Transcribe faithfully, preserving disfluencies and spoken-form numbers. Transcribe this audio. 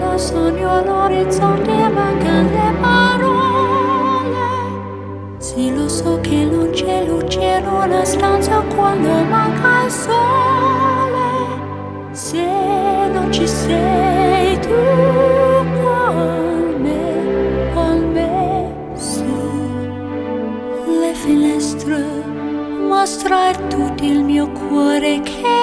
sogno l'orizzonte e mancano le parole. Sì, lo so che non c'è luce in una stanza quando manca il sole. Se non ci sei tu con me, con me su le finestre, mostra a tutti il mio cuore che